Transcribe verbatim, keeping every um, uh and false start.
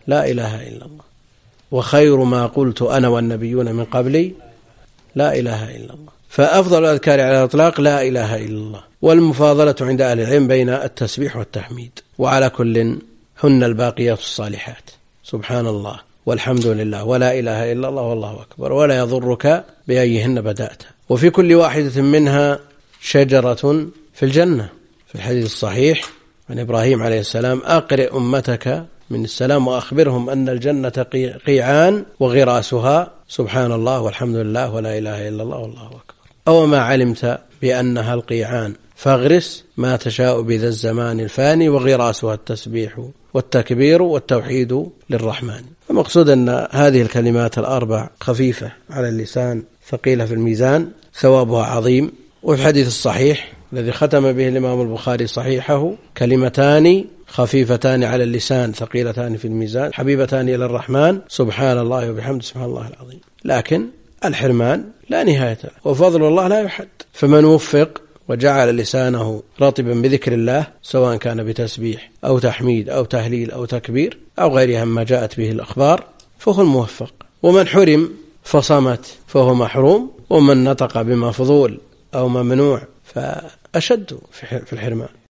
لا إله إلا الله، وخير ما قلت أنا والنبيون من قبلي لا إله إلا الله. فأفضل الأذكار على الإطلاق لا إله إلا الله، والمفاضلة عند أهل العلم بين التسبيح والتحميد. وعلى كل هن الباقيات الصالحات، سبحان الله والحمد لله ولا إله إلا الله والله أكبر، ولا يضرك بأيهن بدأت. وفي كل واحدة منها شجرة في الجنة. في الحديث الصحيح عن إبراهيم عليه السلام: أقرئ أمتك من السلام وأخبرهم أن الجنة قيعان وغراسها سبحان الله والحمد لله ولا إله إلا الله والله أكبر. أو ما علمت بأنها القيعان فاغرس ما تشاء بذا الزمان الفاني وغراسها التسبيح والتكبير والتوحيد للرحمن. المقصود أن هذه الكلمات الأربع خفيفة على اللسان ثقيلة في الميزان، ثوابها عظيم. وفي الحديث الصحيح الذي ختم به الإمام البخاري صحيحه: كلمتان خفيفتان على اللسان ثقيلتان في الميزان حبيبتان إلى الرحمن سبحان الله وبحمده سبحان الله العظيم. لكن الحرمان لا نهاية له، وفضل الله لا يحد. فمن وفق وجعل لسانه رطبا بذكر الله، سواء كان بتسبيح أو تحميد أو تهليل أو تكبير أو غيرها ما جاءت به الأخبار، فهو الموفق. ومن حرم فصمت فهو محروم، ومن نطق بمفضول أو ممنوع فأشد في الحرمان.